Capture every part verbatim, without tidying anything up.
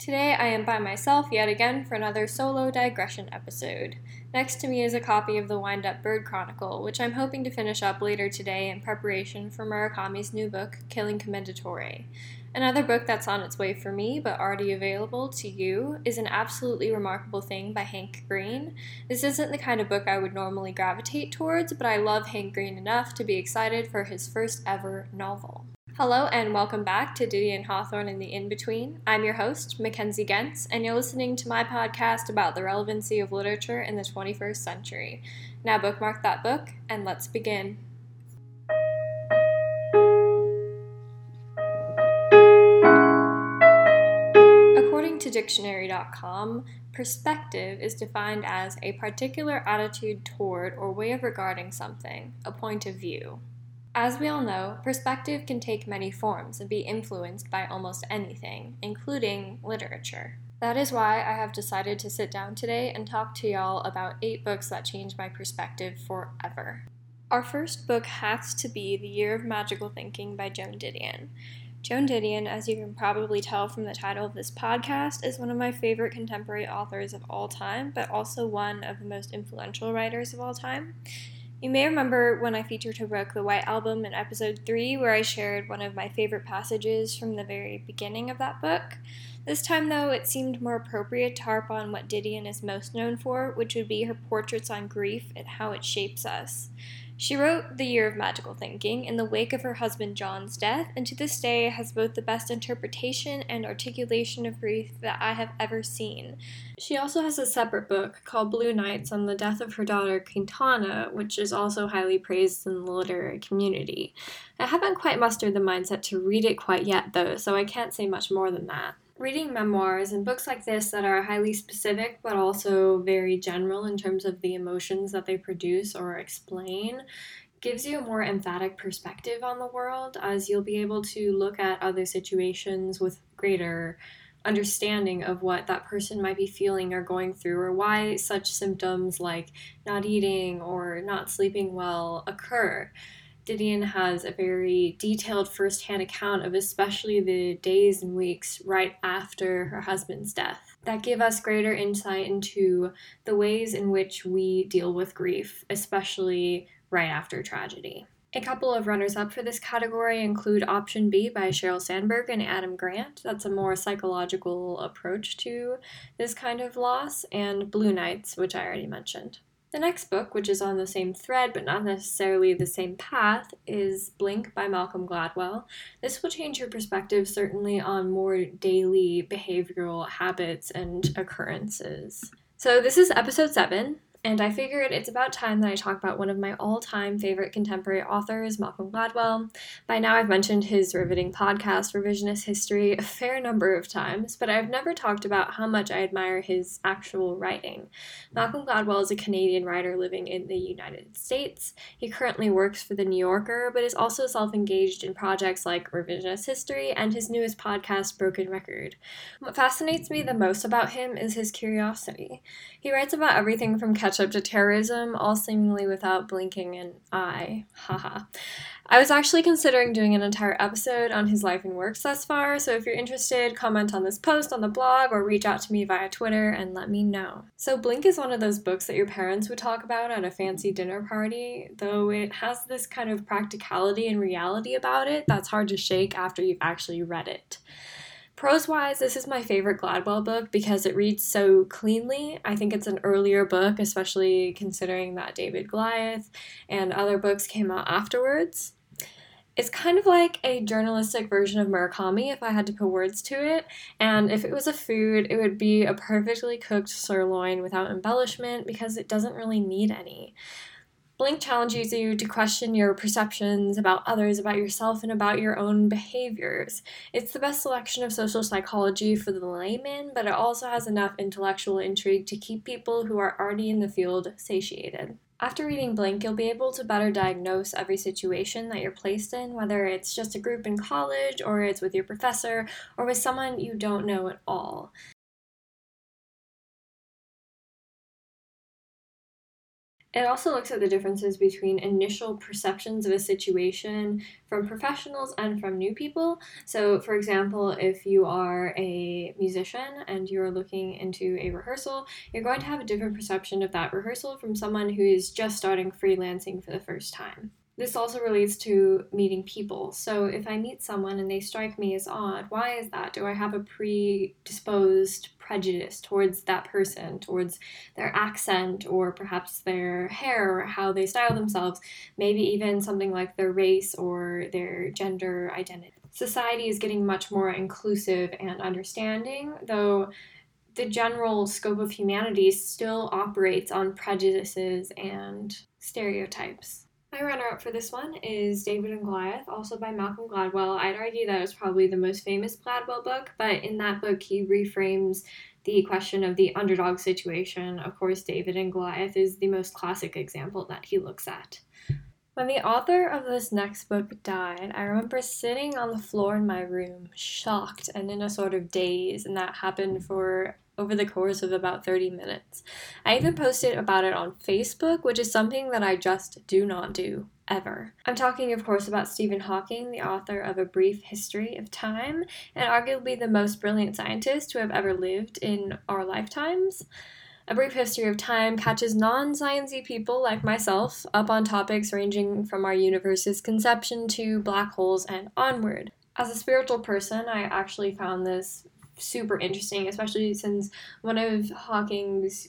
Today I am by myself yet again for another solo digression episode. Next to me is a copy of the Wind-Up Bird Chronicle, which I'm hoping to finish up later today in preparation for Murakami's new book, Killing Commendatore. Another book that's on its way for me, but already available to you, is An Absolutely Remarkable Thing by Hank Green. This isn't the kind of book I would normally gravitate towards, but I love Hank Green enough to be excited for his first ever novel. Hello and welcome back to Didion Hawthorne and the In-Between. I'm your host, Mackenzie Gentz, and you're listening to my podcast about the relevancy of literature in the twenty-first century. Now bookmark that book, and let's begin. According to dictionary dot com, perspective is defined as a particular attitude toward or way of regarding something, a point of view. As we all know, perspective can take many forms and be influenced by almost anything, including literature. That is why I have decided to sit down today and talk to y'all about eight books that changed my perspective forever. Our first book has to be The Year of Magical Thinking by Joan Didion. Joan Didion, as you can probably tell from the title of this podcast, is one of my favorite contemporary authors of all time, but also one of the most influential writers of all time. You may remember when I featured her book, The White Album, in episode three, where I shared one of my favorite passages from the very beginning of that book. This time, though, it seemed more appropriate to harp on what Didion is most known for, which would be her portraits on grief and how it shapes us. She wrote The Year of Magical Thinking in the wake of her husband John's death, and to this day has both the best interpretation and articulation of grief that I have ever seen. She also has a separate book called Blue Nights on the death of her daughter Quintana, which is also highly praised in the literary community. I haven't quite mustered the mindset to read it quite yet, though, so I can't say much more than that. Reading memoirs and books like this that are highly specific but also very general in terms of the emotions that they produce or explain gives you a more emphatic perspective on the world, as you'll be able to look at other situations with greater understanding of what that person might be feeling or going through, or why such symptoms like not eating or not sleeping well occur. Didion has a very detailed first-hand account of especially the days and weeks right after her husband's death that give us greater insight into the ways in which we deal with grief, especially right after tragedy. A couple of runners-up for this category include Option B by Sheryl Sandberg and Adam Grant. That's a more psychological approach to this kind of loss, and Blue Nights, which I already mentioned. The next book, which is on the same thread but not necessarily the same path, is Blink by Malcolm Gladwell. This will change your perspective certainly on more daily behavioral habits and occurrences. So this is episode seven, and I figured it's about time that I talk about one of my all-time favorite contemporary authors, Malcolm Gladwell. By now I've mentioned his riveting podcast, Revisionist History, a fair number of times, but I've never talked about how much I admire his actual writing. Malcolm Gladwell is a Canadian writer living in the United States. He currently works for The New Yorker, but is also self-engaged in projects like Revisionist History and his newest podcast, Broken Record. What fascinates me the most about him is his curiosity. He writes about everything from catch up to terrorism, all seemingly without blinking an eye. Haha. I was actually considering doing an entire episode on his life and works thus far, so if you're interested, comment on this post on the blog or reach out to me via Twitter and let me know. So Blink is one of those books that your parents would talk about at a fancy dinner party, though it has this kind of practicality and reality about it that's hard to shake after you've actually read it. Prose-wise, this is my favorite Gladwell book because it reads so cleanly. I think it's an earlier book, especially considering that David Goliath and other books came out afterwards. It's kind of like a journalistic version of Murakami, if I had to put words to it, and if it was a food, it would be a perfectly cooked sirloin without embellishment because it doesn't really need any. Blink challenges you to question your perceptions about others, about yourself, and about your own behaviors. It's the best selection of social psychology for the layman, but it also has enough intellectual intrigue to keep people who are already in the field satiated. After reading Blink, you'll be able to better diagnose every situation that you're placed in, whether it's just a group in college, or it's with your professor, or with someone you don't know at all. It also looks at the differences between initial perceptions of a situation from professionals and from new people. So, for example, if you are a musician and you're looking into a rehearsal, you're going to have a different perception of that rehearsal from someone who is just starting freelancing for the first time. This also relates to meeting people. So if I meet someone and they strike me as odd, why is that? Do I have a predisposed prejudice towards that person, towards their accent, or perhaps their hair, or how they style themselves, maybe even something like their race or their gender identity? Society is getting much more inclusive and understanding, though the general scope of humanity still operates on prejudices and stereotypes. My runner-up for this one is David and Goliath, also by Malcolm Gladwell. I'd argue that it's probably the most famous Gladwell book, but in that book he reframes the question of the underdog situation. Of course, David and Goliath is the most classic example that he looks at. When the author of this next book died, I remember sitting on the floor in my room, shocked and in a sort of daze, and that happened for over the course of about thirty minutes. I even posted about it on Facebook, which is something that I just do not do, ever. I'm talking, of course, about Stephen Hawking, the author of A Brief History of Time, and arguably the most brilliant scientist to have ever lived in our lifetimes. A Brief History of Time catches non-sciencey people like myself up on topics ranging from our universe's conception to black holes and onward. As a spiritual person, I actually found this super interesting, especially since one of Hawking's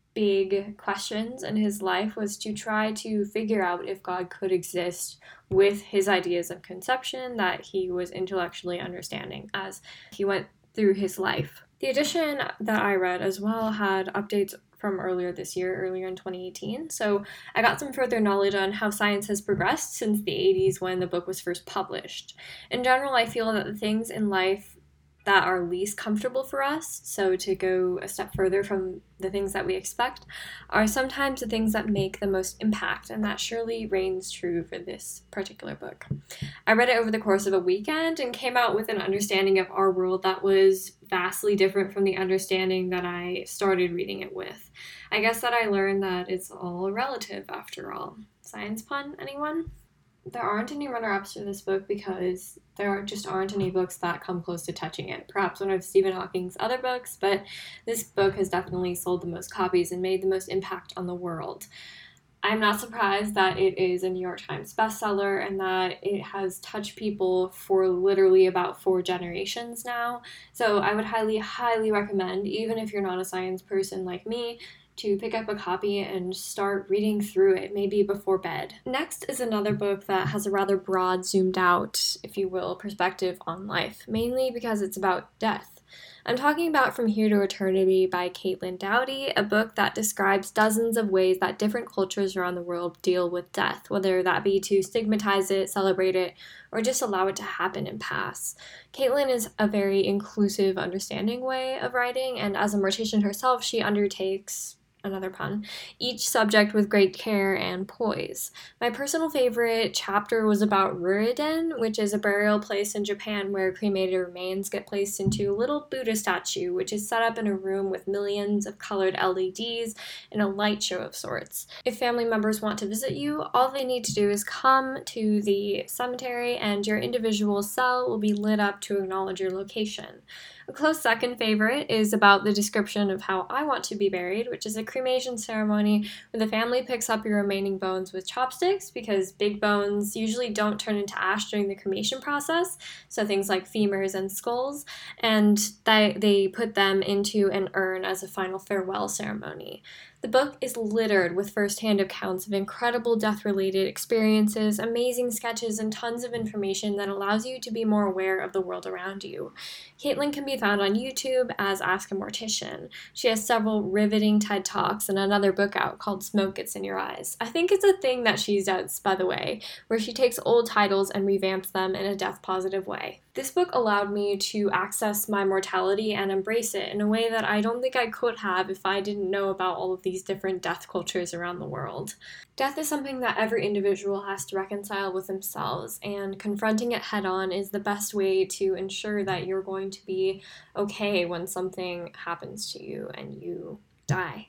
big questions in his life was to try to figure out if God could exist with his ideas of conception that he was intellectually understanding as he went through his life. The edition that I read as well had updates from earlier this year, earlier in twenty eighteen, so I got some further knowledge on how science has progressed since the eighties when the book was first published. In general, I feel that the things in life that are least comfortable for us, so to go a step further from the things that we expect, are sometimes the things that make the most impact, and that surely reigns true for this particular book. I read it over the course of a weekend and came out with an understanding of our world that was vastly different from the understanding that I started reading it with. I guess that I learned that it's all relative after all. Science pun, anyone? There aren't any runner-ups for this book because there just aren't any books that come close to touching it. Perhaps one of Stephen Hawking's other books, but this book has definitely sold the most copies and made the most impact on the world. I'm not surprised that it is a New York Times bestseller and that it has touched people for literally about four generations now. So I would highly, highly recommend, even if you're not a science person like me, to pick up a copy and start reading through it, maybe before bed. Next is another book that has a rather broad, zoomed out, if you will, perspective on life, mainly because it's about death. I'm talking about From Here to Eternity by Caitlin Doughty, a book that describes dozens of ways that different cultures around the world deal with death, whether that be to stigmatize it, celebrate it, or just allow it to happen and pass. Caitlin is a very inclusive, understanding way of writing, and as a mortician herself, she undertakes another pun, each subject with great care and poise. My personal favorite chapter was about Ruriden, which is a burial place in Japan where cremated remains get placed into a little Buddha statue, which is set up in a room with millions of colored L E Ds and a light show of sorts. If family members want to visit you, all they need to do is come to the cemetery and your individual cell will be lit up to acknowledge your location. A close second favorite is about the description of how I want to be buried, which is a cremation ceremony where the family picks up your remaining bones with chopsticks because big bones usually don't turn into ash during the cremation process, so things like femurs and skulls, and they, they put them into an urn as a final farewell ceremony. The book is littered with first-hand accounts of incredible death-related experiences, amazing sketches, and tons of information that allows you to be more aware of the world around you. Caitlin can be found on YouTube as Ask a Mortician. She has several riveting TED Talks and another book out called Smoke Gets in Your Eyes. I think it's a thing that she does, by the way, where she takes old titles and revamps them in a death-positive way. This book allowed me to access my mortality and embrace it in a way that I don't think I could have if I didn't know about all of these different death cultures around the world. Death is something that every individual has to reconcile with themselves, and confronting it head-on is the best way to ensure that you're going to be okay when something happens to you and you die.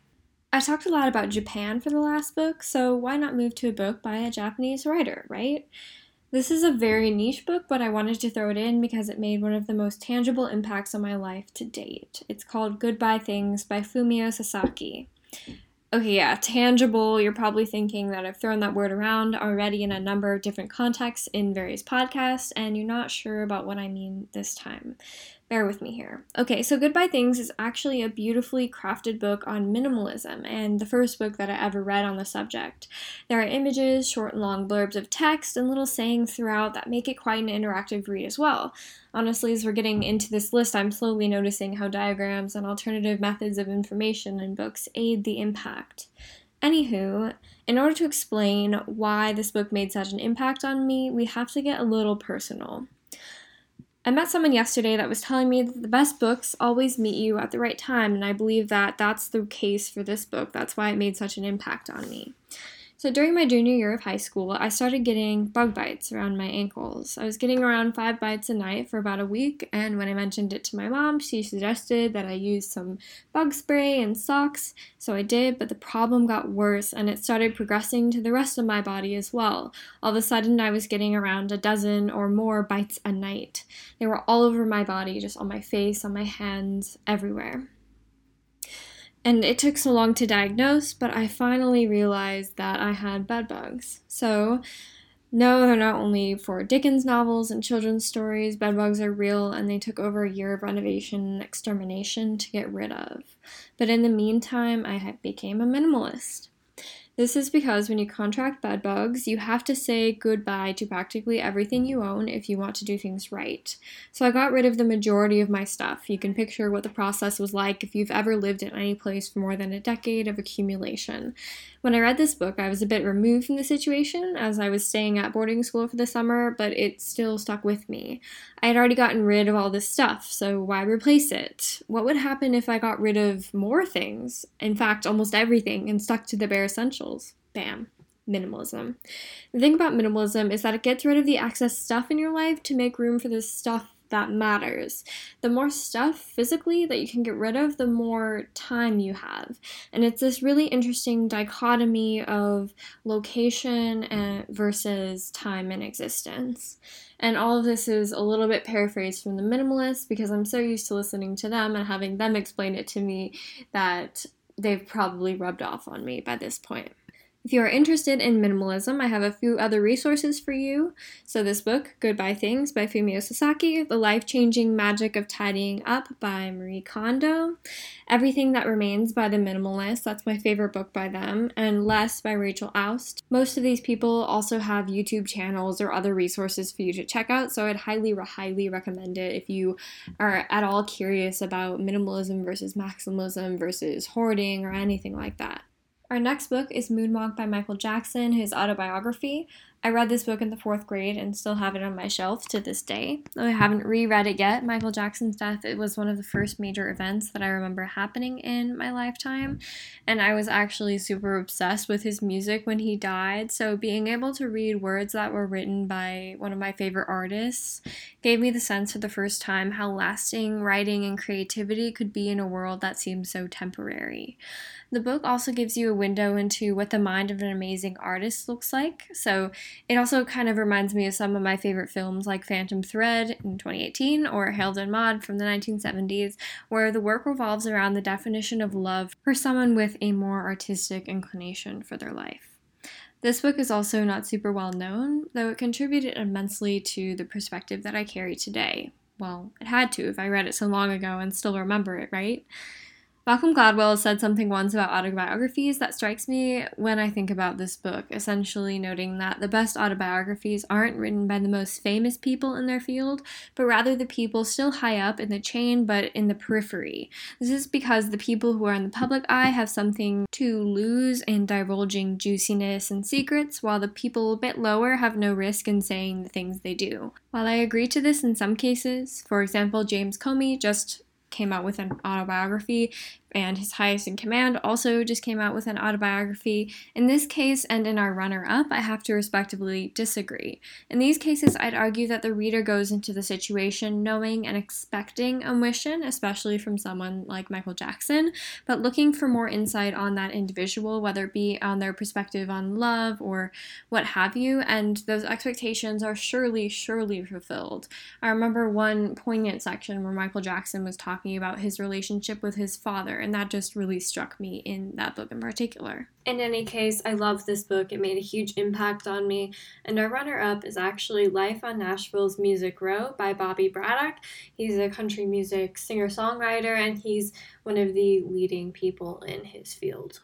I talked a lot about Japan for the last book, so why not move to a book by a Japanese writer, right? This is a very niche book, but I wanted to throw it in because it made one of the most tangible impacts on my life to date. It's called Goodbye Things by Fumio Sasaki. Okay, yeah, tangible. You're probably thinking that I've thrown that word around already in a number of different contexts in various podcasts, and you're not sure about what I mean this time. Bear with me here. Okay, so Goodbye Things is actually a beautifully crafted book on minimalism, and the first book that I ever read on the subject. There are images, short and long blurbs of text, and little sayings throughout that make it quite an interactive read as well. Honestly, as we're getting into this list, I'm slowly noticing how diagrams and alternative methods of information in books aid the impact. Anywho, in order to explain why this book made such an impact on me, we have to get a little personal. I met someone yesterday that was telling me that the best books always meet you at the right time, and I believe that that's the case for this book. That's why it made such an impact on me. So during my junior year of high school, I started getting bug bites around my ankles. I was getting around five bites a night for about a week, and when I mentioned it to my mom, she suggested that I use some bug spray and socks, so I did, but the problem got worse, and it started progressing to the rest of my body as well. All of a sudden, I was getting around a dozen or more bites a night. They were all over my body, just on my face, on my hands, everywhere. And it took so long to diagnose, but I finally realized that I had bed bugs. So, no, they're not only for Dickens novels and children's stories. Bed bugs are real, and they took over a year of renovation and extermination to get rid of. But in the meantime, I became a minimalist. This is because when you contract bed bugs, you have to say goodbye to practically everything you own if you want to do things right. So I got rid of the majority of my stuff. You can picture what the process was like if you've ever lived in any place for more than a decade of accumulation. When I read this book, I was a bit removed from the situation as I was staying at boarding school for the summer, but it still stuck with me. I had already gotten rid of all this stuff, so why replace it? What would happen if I got rid of more things? In fact, almost everything, and stuck to the bare essentials. Bam. Minimalism. The thing about minimalism is that it gets rid of the excess stuff in your life to make room for the stuff that matters. The more stuff physically that you can get rid of, the more time you have. And it's this really interesting dichotomy of location and versus time and existence. And all of this is a little bit paraphrased from The Minimalist because I'm so used to listening to them and having them explain it to me that they've probably rubbed off on me by this point. If you are interested in minimalism, I have a few other resources for you. So this book, Goodbye Things by Fumio Sasaki, The Life-Changing Magic of Tidying Up by Marie Kondo, Everything That Remains by The Minimalist, that's my favorite book by them, and Less by Rachel Oust. Most of these people also have YouTube channels or other resources for you to check out, so I'd highly, highly recommend it if you are at all curious about minimalism versus maximalism versus hoarding or anything like that. Our next book is Moonwalk by Michael Jackson, his autobiography. I read this book in the fourth grade and still have it on my shelf to this day. Though I haven't reread it yet, Michael Jackson's death, it was one of the first major events that I remember happening in my lifetime, and I was actually super obsessed with his music when he died, so being able to read words that were written by one of my favorite artists gave me the sense for the first time how lasting writing and creativity could be in a world that seems so temporary. The book also gives you a window into what the mind of an amazing artist looks like, so it also kind of reminds me of some of my favorite films like Phantom Thread in twenty eighteen or Harold and Maude from the nineteen seventies, where the work revolves around the definition of love for someone with a more artistic inclination for their life. This book is also not super well known, though it contributed immensely to the perspective that I carry today. Well, it had to if I read it so long ago and still remember it, right? Malcolm Gladwell said something once about autobiographies that strikes me when I think about this book, essentially noting that the best autobiographies aren't written by the most famous people in their field, but rather the people still high up in the chain but in the periphery. This is because the people who are in the public eye have something to lose in divulging juiciness and secrets, while the people a bit lower have no risk in saying the things they do. While I agree to this in some cases, for example, James Comey just came out with an autobiography, and his highest in command also just came out with an autobiography. In this case, and in our runner-up, I have to respectively disagree. In these cases, I'd argue that the reader goes into the situation knowing and expecting a mission, especially from someone like Michael Jackson, but looking for more insight on that individual, whether it be on their perspective on love or what have you, and those expectations are surely, surely fulfilled. I remember one poignant section where Michael Jackson was talking about his relationship with his father, and that just really struck me in that book in particular. In any case, I love this book. It made a huge impact on me, and our runner-up is actually Life on Nashville's Music Row by Bobby Braddock. He's a country music singer-songwriter, and he's one of the leading people in his field.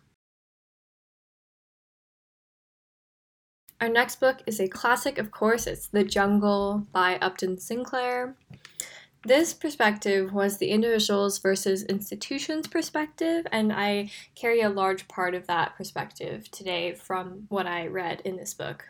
Our next book is a classic, of course. It's The Jungle by Upton Sinclair. This perspective was the individuals versus institutions perspective, and I carry a large part of that perspective today from what I read in this book.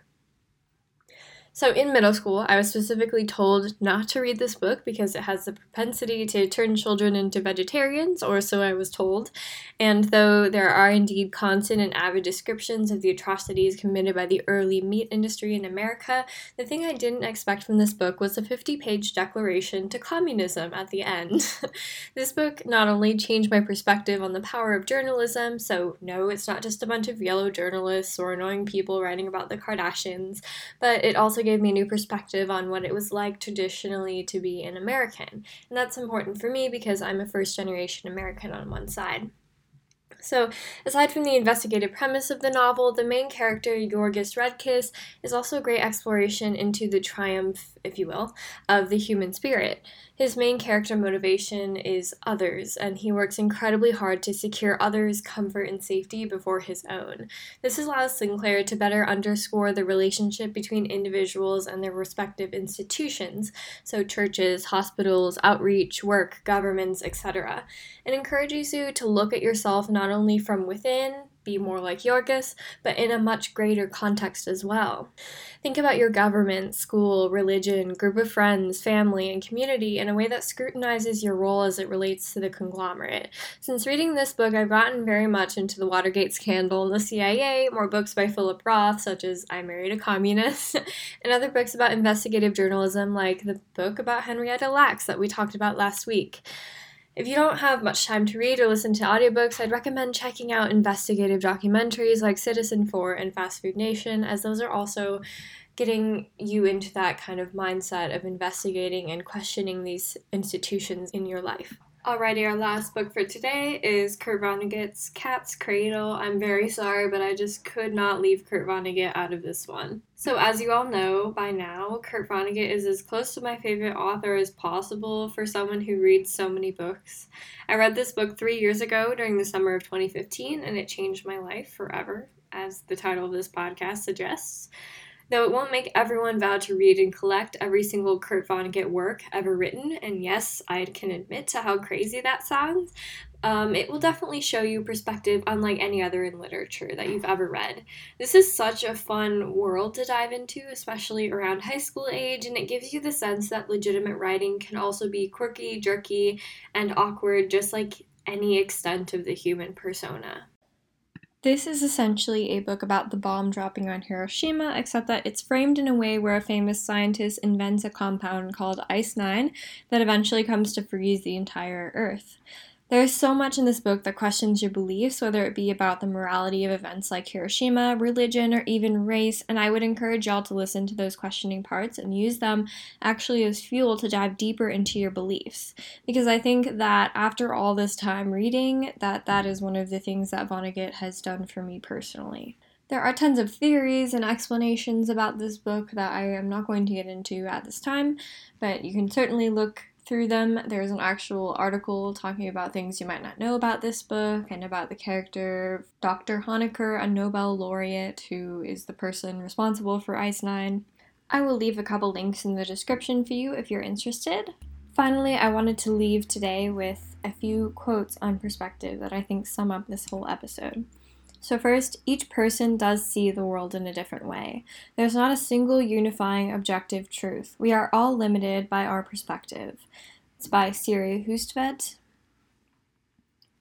So in middle school, I was specifically told not to read this book because it has the propensity to turn children into vegetarians, or so I was told. And though there are indeed constant and avid descriptions of the atrocities committed by the early meat industry in America, the thing I didn't expect from this book was a fifty-page declaration to communism at the end. This book not only changed my perspective on the power of journalism, so no, it's not just a bunch of yellow journalists or annoying people writing about the Kardashians, but it also gave me a new perspective on what it was like traditionally to be an American. And that's important for me because I'm a first-generation American on one side. So, aside from the investigative premise of the novel, the main character, Yorgos Redkis, is also a great exploration into the triumph, if you will, of the human spirit. His main character motivation is others, and he works incredibly hard to secure others' comfort and safety before his own. This allows Sinclair to better underscore the relationship between individuals and their respective institutions, so churches, hospitals, outreach, work, governments, et cetera. It encourages you to look at yourself not only from within, be more like Yorgos, but in a much greater context as well. Think about your government, school, religion, group of friends, family, and community in a way that scrutinizes your role as it relates to the conglomerate. Since reading this book, I've gotten very much into the Watergate scandal and the C I A, more books by Philip Roth, such as I Married a Communist, and other books about investigative journalism, like the book about Henrietta Lacks that we talked about last week. If you don't have much time to read or listen to audiobooks, I'd recommend checking out investigative documentaries like Citizen four and Fast Food Nation, as those are also getting you into that kind of mindset of investigating and questioning these institutions in your life. Alrighty, our last book for today is Kurt Vonnegut's Cat's Cradle. I'm very sorry, but I just could not leave Kurt Vonnegut out of this one. So as you all know by now, Kurt Vonnegut is as close to my favorite author as possible for someone who reads so many books. I read this book three years ago during the summer of twenty fifteen, and it changed my life forever, as the title of this podcast suggests. Though it won't make everyone vow to read and collect every single Kurt Vonnegut work ever written, and yes, I can admit to how crazy that sounds, um, it will definitely show you perspective unlike any other in literature that you've ever read. This is such a fun world to dive into, especially around high school age, and it gives you the sense that legitimate writing can also be quirky, jerky, and awkward, just like any extent of the human persona. This is essentially a book about the bomb dropping on Hiroshima, except that it's framed in a way where a famous scientist invents a compound called ice nine that eventually comes to freeze the entire Earth. There's so much in this book that questions your beliefs, whether it be about the morality of events like Hiroshima, religion, or even race, and I would encourage y'all to listen to those questioning parts and use them actually as fuel to dive deeper into your beliefs. Because I think that after all this time reading, that that is one of the things that Vonnegut has done for me personally. There are tons of theories and explanations about this book that I am not going to get into at this time, but you can certainly look through them. There's an actual article talking about things you might not know about this book and about the character Doctor Honecker, a Nobel laureate who is the person responsible for ice nine. I will leave a couple links in the description for you if you're interested. Finally, I wanted to leave today with a few quotes on perspective that I think sum up this whole episode. So first, each person does see the world in a different way. There's not a single unifying objective truth. We are all limited by our perspective. It's by Siri Hustvedt.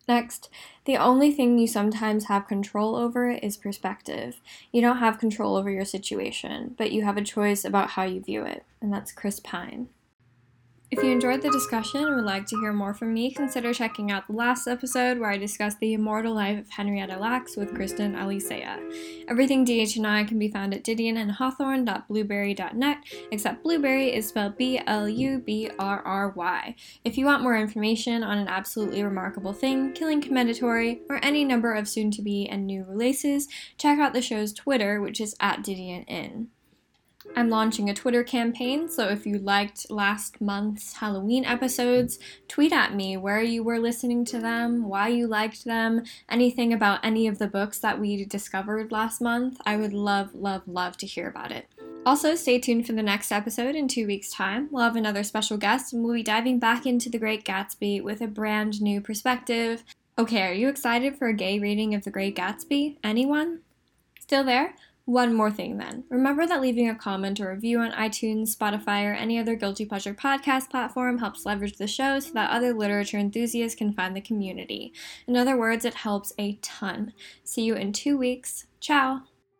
Next, the only thing you sometimes have control over is perspective. You don't have control over your situation, but you have a choice about how you view it, and that's Chris Pine. If you enjoyed the discussion and would like to hear more from me, consider checking out the last episode where I discussed the immortal life of Henrietta Lacks with Kristen Alicea. Everything D H and I can be found at didion and hawthorne dot blueberry dot net, except blueberry is spelled B L U B R R Y. If you want more information on an absolutely remarkable thing, Killing Commendatory, or any number of soon-to-be and new releases, check out the show's Twitter, which is at didionin. I'm launching a Twitter campaign, so if you liked last month's Halloween episodes, tweet at me where you were listening to them, why you liked them, anything about any of the books that we discovered last month. I would love, love, love to hear about it. Also, stay tuned for the next episode in two weeks' time. We'll have another special guest, and we'll be diving back into The Great Gatsby with a brand new perspective. Okay, are you excited for a gay reading of The Great Gatsby? Anyone? Still there? One more thing then. Remember that leaving a comment or review on iTunes, Spotify, or any other Guilty Pleasure podcast platform helps leverage the show so that other literature enthusiasts can find the community. In other words, it helps a ton. See you in two weeks. Ciao!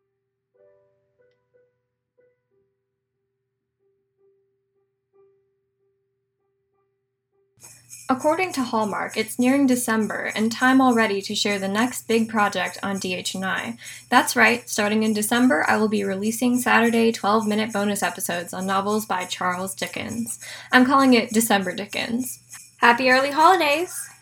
According to Hallmark, it's nearing December and time already to share the next big project on D H and I. That's right, starting in December, I will be releasing Saturday twelve-minute bonus episodes on novels by Charles Dickens. I'm calling it December Dickens. Happy early holidays!